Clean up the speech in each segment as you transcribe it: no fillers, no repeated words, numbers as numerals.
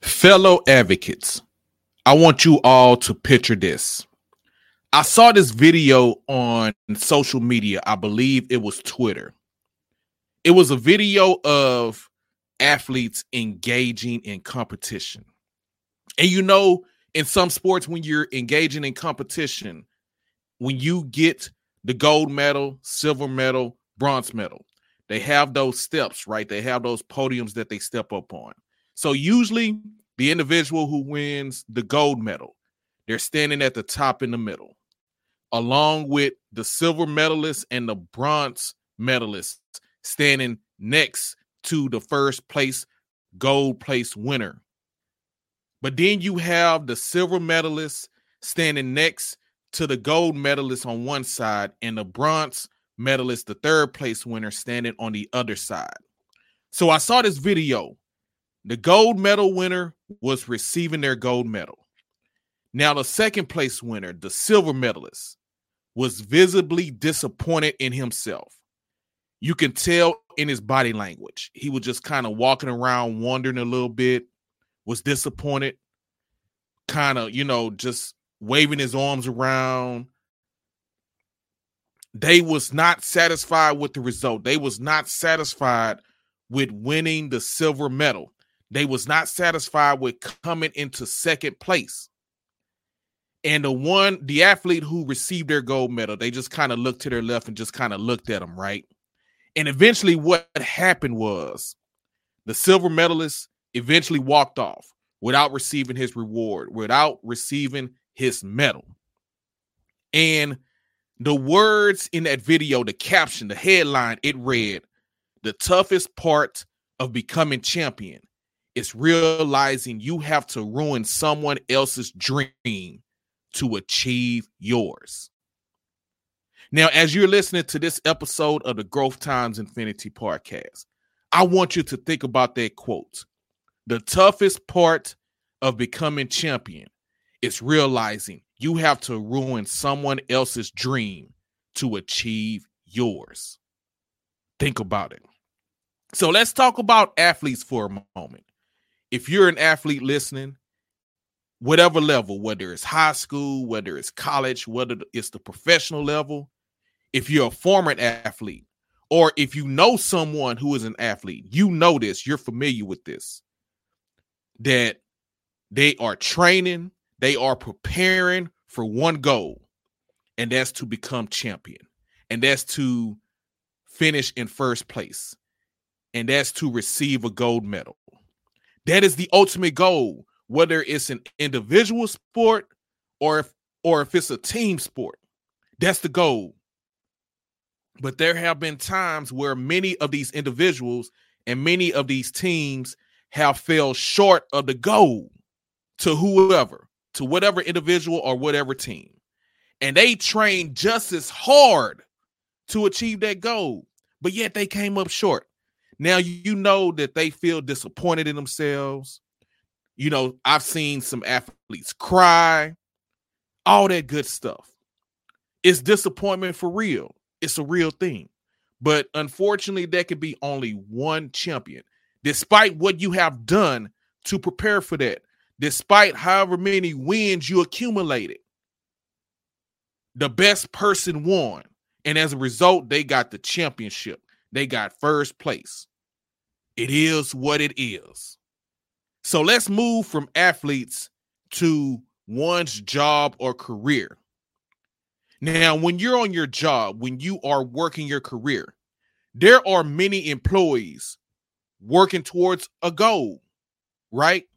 Fellow advocates, I want you all to picture this. I saw this video on social media. I believe it was Twitter. It was a video of athletes engaging in competition. And in some sports, when you're engaging in competition, when you get the gold medal, silver medal, bronze medal, they have those steps, right? They have those podiums that they step up on. So usually the individual who wins the gold medal, they're standing at the top in the middle, along with the silver medalist and the bronze medalist standing next to the first place gold place winner. But then you have the silver medalist standing next to the gold medalist on one side and the bronze medalist, the third place winner, standing on the other side. So I saw this video. The gold medal winner was receiving their gold medal. Now, the second place winner, the silver medalist, was visibly disappointed in himself. You can tell in his body language. He was just kind of walking around, wondering a little bit, was disappointed, kind of, just waving his arms around. They was not satisfied with the result. They was not satisfied with winning the silver medal. They was not satisfied with coming into second place. And the athlete who received their gold medal, they just kind of looked to their left and just kind of looked at him, right? And eventually what happened was the silver medalist eventually walked off without receiving his reward, without receiving his medal. And the words in that video, the caption, the headline, it read, "The toughest part of becoming champion is realizing you have to ruin someone else's dream to achieve yours." Now, as you're listening to this episode of the Growth Times Infinity podcast, I want you to think about that quote. The toughest part of becoming champion is realizing you have to ruin someone else's dream to achieve yours. Think about it. So let's talk about athletes for a moment. If you're an athlete listening, whatever level, whether it's high school, whether it's college, whether it's the professional level, if you're a former athlete, or if you know someone who is an athlete, you know this, you're familiar with this, that they are training, they are preparing for one goal, and that's to become champion, and that's to finish in first place, and that's to receive a gold medal. That is the ultimate goal, whether it's an individual sport or if it's a team sport. That's the goal. But there have been times where many of these individuals and many of these teams have fell short of the goal to whoever, to whatever individual or whatever team. And they trained just as hard to achieve that goal, but yet they came up short. Now, you know that they feel disappointed in themselves. I've seen some athletes cry, all that good stuff. It's disappointment for real. It's a real thing. But unfortunately, there could be only one champion, despite what you have done to prepare for that, despite however many wins you accumulated. The best person won. And as a result, they got the championship. They got first place. It is what it is. So let's move from athletes to one's job or career. Now, when you're on your job, when you are working your career, there are many employees working towards a goal, right?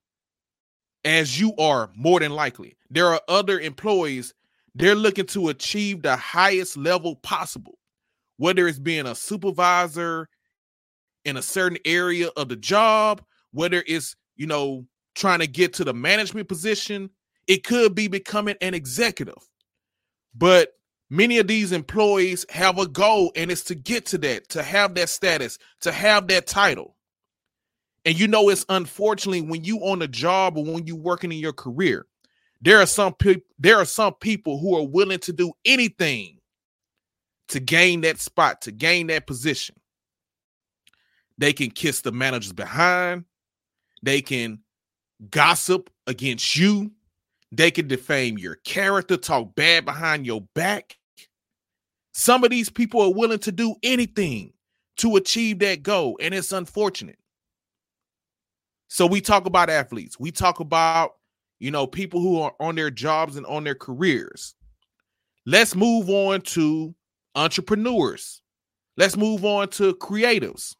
As you are, more than likely. There are other employees, they're looking to achieve the highest level possible, whether it's being a supervisor in a certain area of the job, whether it's, trying to get to the management position. It could be becoming an executive. But many of these employees have a goal, and it's to get to that, to have that status, to have that title. And it's unfortunately when you on a job or when you working in your career, there are some people who are willing to do anything to gain that spot, to gain that position. They can kiss the managers behind. They can gossip against you. They can defame your character, talk bad behind your back. Some of these people are willing to do anything to achieve that goal, and it's unfortunate. So we talk about athletes. We talk about, people who are on their jobs and on their careers. Let's move on to entrepreneurs. Let's move on to creatives.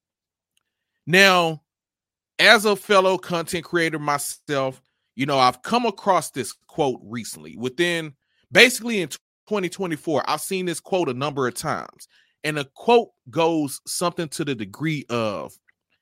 Now, as a fellow content creator myself, I've come across this quote recently. Basically in 2024, I've seen this quote a number of times. And the quote goes something to the degree of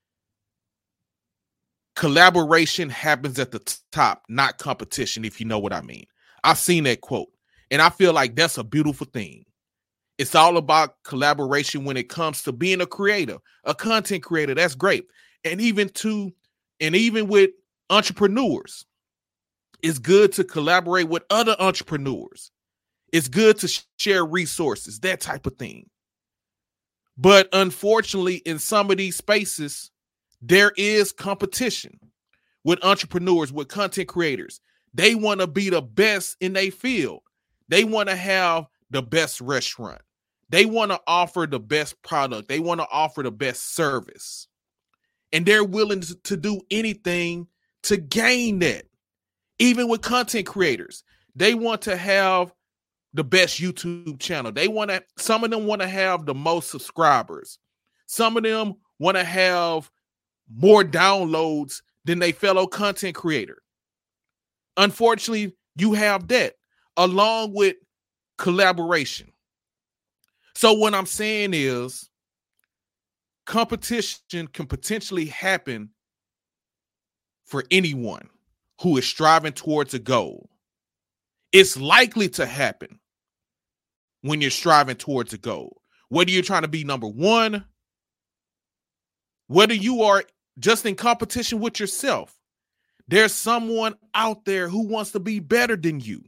collaboration happens at the top, not competition, if you know what I mean. I've seen that quote, and I feel like that's a beautiful thing. It's all about collaboration when it comes to being a creator, a content creator. That's great. And even with entrepreneurs, it's good to collaborate with other entrepreneurs. It's good to share resources, that type of thing. But unfortunately, in some of these spaces, there is competition with entrepreneurs, with content creators. They want to be the best in their field. They want to have the best restaurant. They want to offer the best product. They want to offer the best service. And they're willing to do anything to gain that. Even with content creators, they want to have the best YouTube channel. Some of them want to have the most subscribers. Some of them want to have more downloads than their fellow content creator. Unfortunately, you have that along with collaboration. So what I'm saying is competition can potentially happen for anyone who is striving towards a goal. It's likely to happen when you're striving towards a goal. Whether you're trying to be number one, whether you are just in competition with yourself, there's someone out there who wants to be better than you.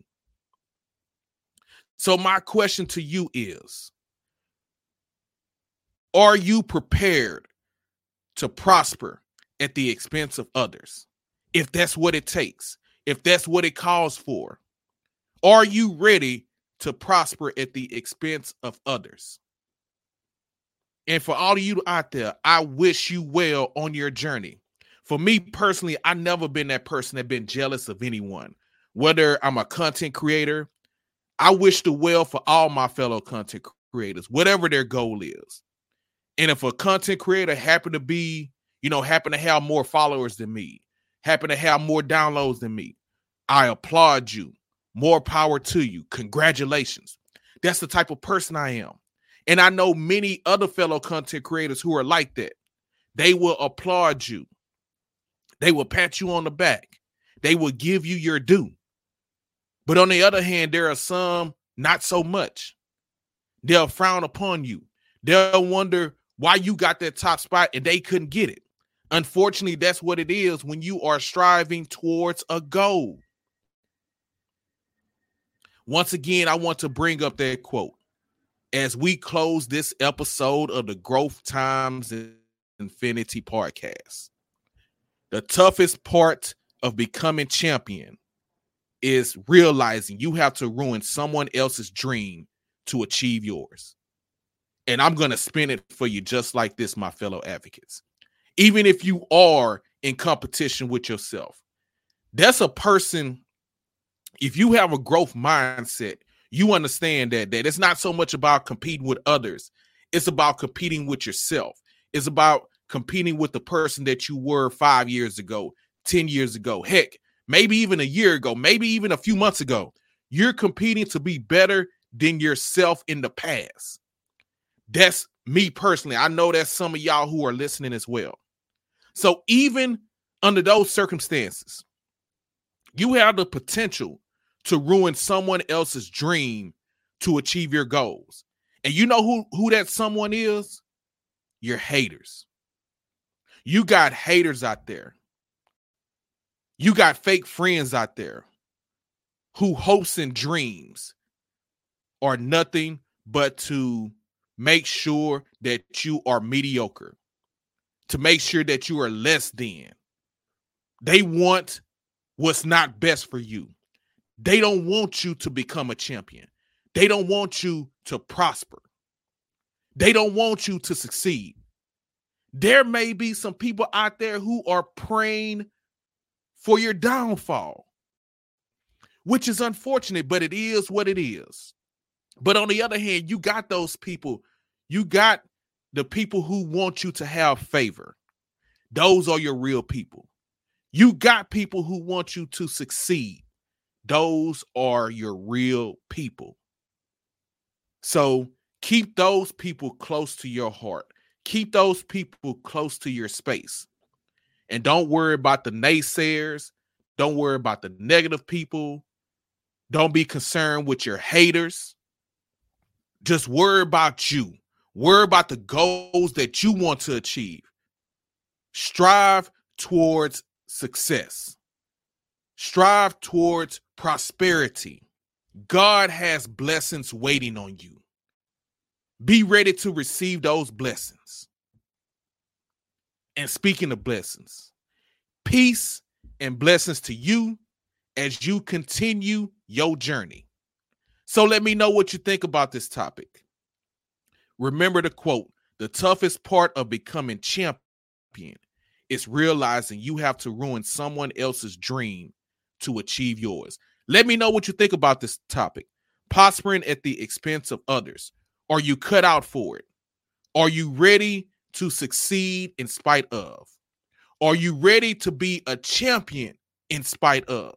So my question to you is, are you prepared to prosper at the expense of others? If that's what it takes, if that's what it calls for, are you ready to prosper at the expense of others? And for all of you out there, I wish you well on your journey. For me personally, I've never been that person that been jealous of anyone. Whether I'm a content creator, I wish the well for all my fellow content creators, whatever their goal is. And if a content creator happen to have more followers than me, happen to have more downloads than me, I applaud you. More power to you. Congratulations. That's the type of person I am. And I know many other fellow content creators who are like that. They will applaud you. They will pat you on the back. They will give you your due. But on the other hand, there are some not so much. They'll frown upon you. They'll wonder why you got that top spot and they couldn't get it. Unfortunately, that's what it is when you are striving towards a goal. Once again, I want to bring up that quote as we close this episode of the Growth Times Infinity podcast. The toughest part of becoming champion is realizing you have to ruin someone else's dream to achieve yours. And I'm going to spin it for you just like this, my fellow advocates. Even if you are in competition with yourself, that's a person. If you have a growth mindset, you understand that it's not so much about competing with others. It's about competing with yourself. It's about competing with the person that you were 5 years ago, 10 years ago, heck, maybe even a year ago, maybe even a few months ago. You're competing to be better than yourself in the past. That's me personally. I know that's some of y'all who are listening as well. So even under those circumstances, you have the potential to ruin someone else's dream to achieve your goals. And you know who that someone is? Your haters. You got haters out there. You got fake friends out there who hopes and dreams are nothing but to make sure that you are mediocre, to make sure that you are less than, They want what's not best for you. They don't want you to become a champion. They don't want you to prosper. They don't want you to succeed. There may be some people out there who are praying for your downfall, which is unfortunate, but it is what it is. But on the other hand, you got those people. You got the people who want you to have favor. Those are your real people. You got people who want you to succeed. Those are your real people. So keep those people close to your heart. Keep those people close to your space. And don't worry about the naysayers. Don't worry about the negative people. Don't be concerned with your haters. Just worry about you. Worry about the goals that you want to achieve. Strive towards success. Strive towards prosperity. God has blessings waiting on you. Be ready to receive those blessings. And speaking of blessings, peace and blessings to you as you continue your journey. So let me know what you think about this topic. Remember the quote, the toughest part of becoming champion is realizing you have to ruin someone else's dream to achieve yours. Let me know what you think about this topic. Prospering at the expense of others. Are you cut out for it? Are you ready to succeed in spite of? Are you ready to be a champion in spite of?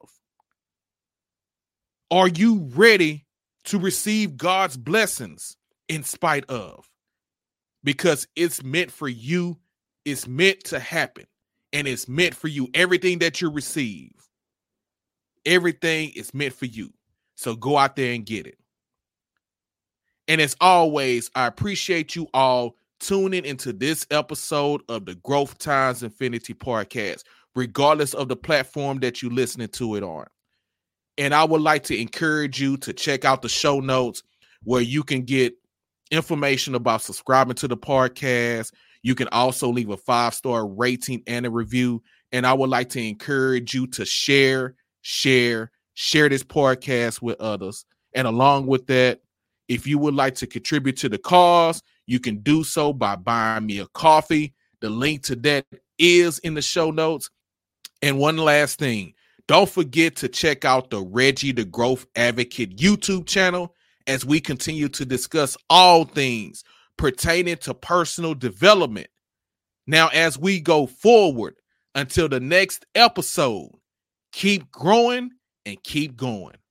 Are you ready to receive God's blessings in spite of? Because it's meant for you. It's meant to happen. And it's meant for you. Everything that you receive, everything is meant for you. So go out there and get it. And as always, I appreciate you all tuning into this episode of the Growth Times Infinity podcast, regardless of the platform that you're listening to it on. And I would like to encourage you to check out the show notes where you can get information about subscribing to the podcast. You can also leave a 5-star rating and a review. And I would like to encourage you to share this podcast with others. And along with that, if you would like to contribute to the cause, you can do so by buying me a coffee. The link to that is in the show notes. And one last thing, don't forget to check out the Reggie the Growth Advocate YouTube channel as we continue to discuss all things pertaining to personal development. Now, as we go forward until the next episode, keep growing and keep going.